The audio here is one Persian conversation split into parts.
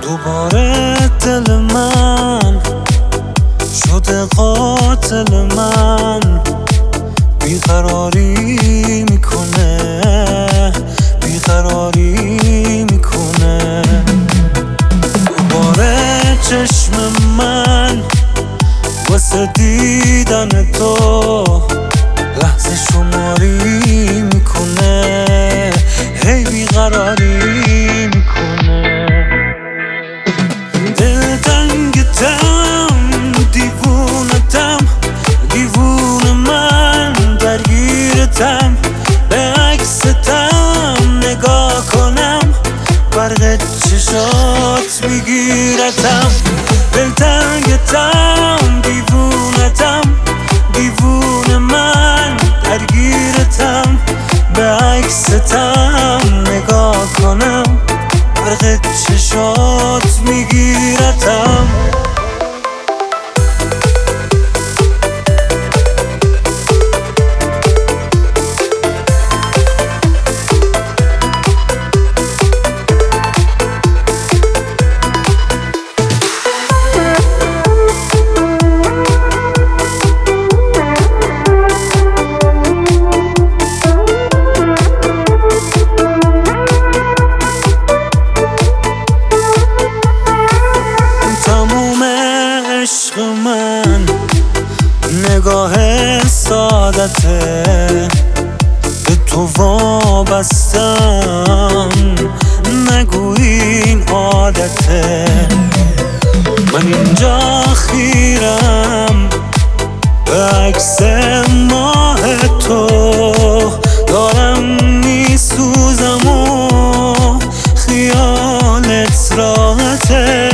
دوباره دل من شده قاتل من، بیقراری میکنه، بیقراری میکنه. دوباره چشم من واسه دیدن تو لحظه شماری میکنه، هی بیقراری میکنه. دل تنگتم، دیوونتم، دیوون من درگیرتم، به عکستم نگاه کنم برق چشات میگیرتم. دل تنگتم، دیوونتم، دیوون من درگیرتم، به عکستم نگاه کنم برق چشات میگیرتم. عشق من نگاه سعادته، به تو وابستم، نگو این عادته. من اینجا خیرم به عکس ماه تو، دارم میسوزم و خیالت راحته.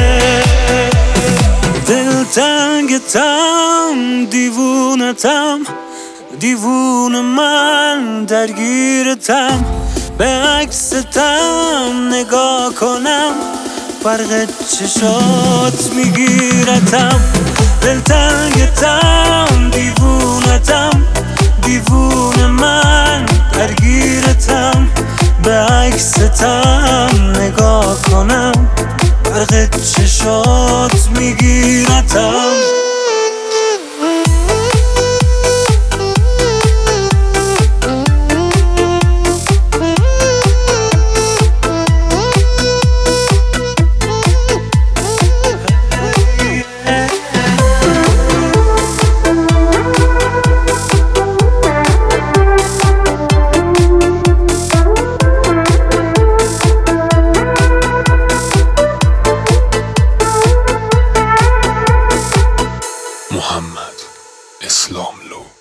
دل تنگتم، دیوونتم، دیوون من درگیرتم، به عکستم نگاه کنم برق چشات میگیرتم. دل تنگتم، دیوونتم، دیوون من درگیرتم، به عکستم نگاه کنم برق چشات میگیرتم. محمد اسلاملو